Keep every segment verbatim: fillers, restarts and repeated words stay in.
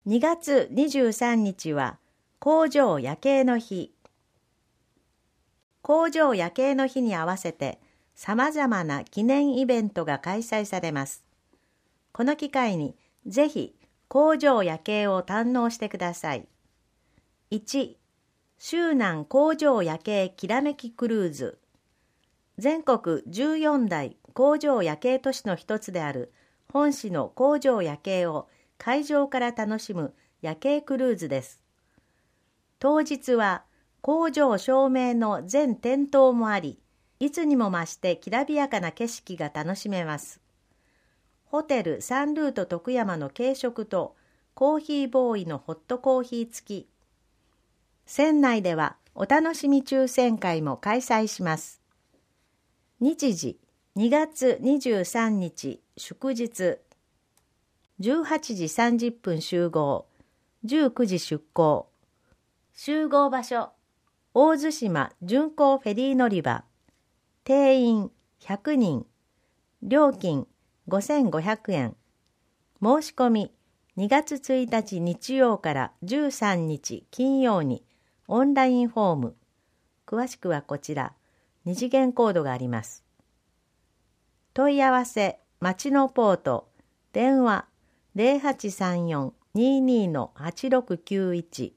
にがつにじゅうさんにちは工場夜景の日。工場夜景の日に合わせて様々な記念イベントが開催されます。この機会にぜひ工場夜景を堪能してください。いち. 周南工場夜景きらめきクルーズ。全国じゅうよんだい工場夜景都市の一つである本市の工場夜景を海上から楽しむ夜景クルーズです。当日は工場照明の全点灯もあり、いつにも増してきらびやかな景色が楽しめます。ホテルサンルート徳山の軽食とコーヒーボーイのホットコーヒー付き。船内ではお楽しみ抽選会も開催します。日時にがつにじゅうさんにち祝日。じゅうはちじさんじゅっぷん集合、じゅうくじ出港。集合場所、大津島巡航フェリー乗り場。定員ひゃくにん。料金ごせんごひゃくえん。申し込みにがつついたち日曜からじゅうさんにち金曜にオンラインフォーム。詳しくはこちら、二次元コードがあります。問い合わせ、町のポート、電話ゼロはちさんよん にーにー のはちろくきゅういち。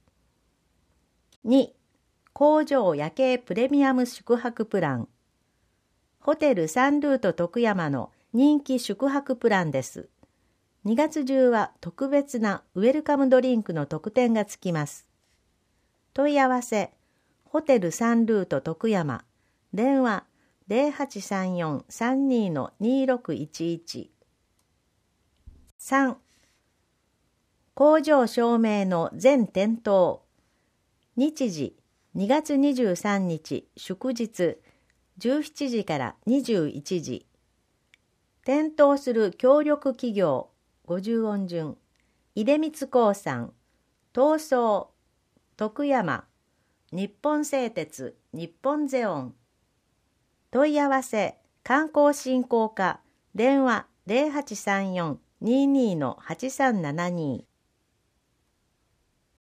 に. 工場夜景プレミアム宿泊プラン。ホテルサンルート徳山の人気宿泊プランです。にがつ中は特別なウェルカムドリンクの特典がつきます。問い合わせ、ホテルサンルート徳山、電話ゼロはちさんよん さんにー のにーろくいちいち。さん. 工場照明の全点灯。日時にがつにじゅうさんにち祝日じゅうしちじからにじゅういちじ。点灯する協力企業ごじゅうおん順、出光興産、東総、徳山、日本製鉄、日本ゼオン。問い合わせ、観光振興課、電話ゼロはちさんよん にーにー のはちさんななにー。